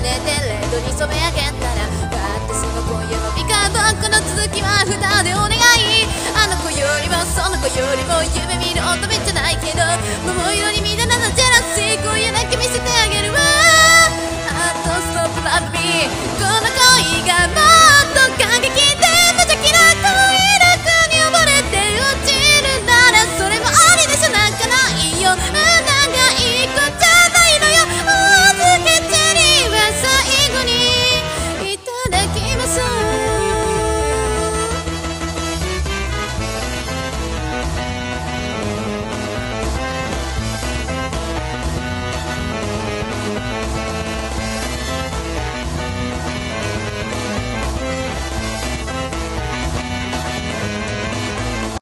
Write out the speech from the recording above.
ねてレッドに染め上げたら私の今夜の美カードこの続きは札でお願いあの子よりもその子よりも夢見る乙女じゃないけど桃色に乱れたジェラシー今夜だけ見せてあげるわハートストップラブミーこの